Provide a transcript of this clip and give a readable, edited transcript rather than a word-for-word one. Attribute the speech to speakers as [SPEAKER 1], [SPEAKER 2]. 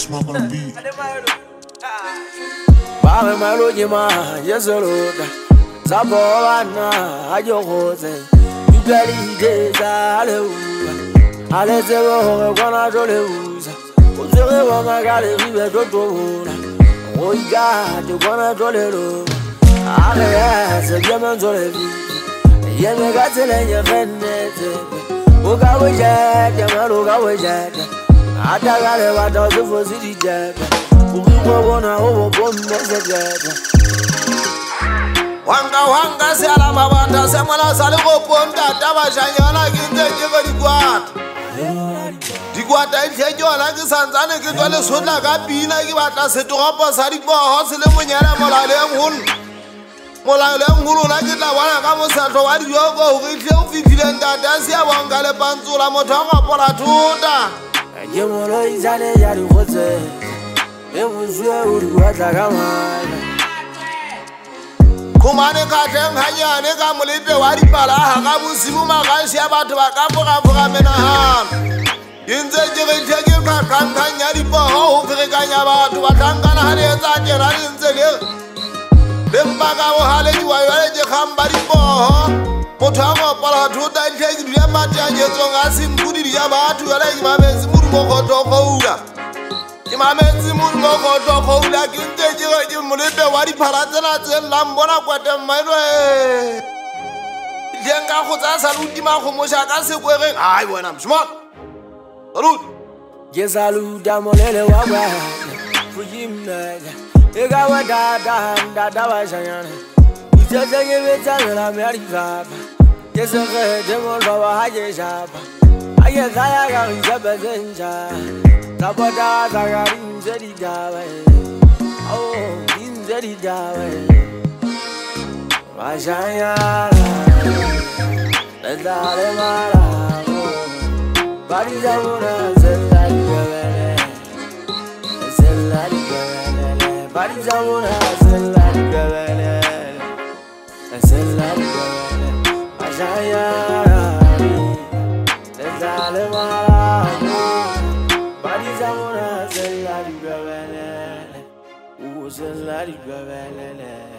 [SPEAKER 1] Smoke on the beat.
[SPEAKER 2] Baba malojima yesolota Zabona ajokoze Yugari deza aleuza Alezero kwana joleuza Uzere wangagale vive totola Oiga tukwana jolero Aleyase vyemen zolevi Yeme gatele nye fenete Uka wejete maluka wejete Atagale wata zufo sidi jete Ukikobona ubo bomeze jete
[SPEAKER 3] Wanga se ala mabanda se mwana sale ko ponta taba shanyana kinde jiko dikwata ithejyo la ke santsane ke tole sotla ka pina ke batla setoropo sa dipoho se le monyana molale ngulu la ke tla bona ka mosatlo wa dioko go itle o fifile ndata se ya bonga le pantsula motho ga pola thuta
[SPEAKER 2] ke molo izane ya di khotse e mozwe o di batla ka mala
[SPEAKER 3] kumane ka teng hanyane ka molete wa dipala ha ka bosibu magashi ya batho ba ka foga menahana Inze jere jege ka kankanya dipoho ho ferekanya batho ba tlankana ha le etsa tjena le ntse le mpaga o hale diwa yale je khamba dipoho motho a go pala thuta tlhegi dia mate a nyetso ga simpudi dia batho yale ke mametsi mo mo go tokoula ke mametsi mo mo go tokoula ke ntse jere ke molete wa diphala tsena tse lambona kwate mmailo jenga go tsa saluti ma go mosha ka sekwegeng ai bona mshmo Salut!
[SPEAKER 2] Jesaluda molele wabwa Fujimnaga Ega wadada washanyana Ujeze yebeta la meri baba Jesere demolo wa haje shaba Aye zaya ga nzebe zenja Taboda zagari nzedi dawe Oh, nzedi dawe Washanyana Lezale mara Bari zamuna zelali gavele Bari zamuna zelali gavele Ajayari Lezale maramu Bari zamuna zelali gavele Zelali gavele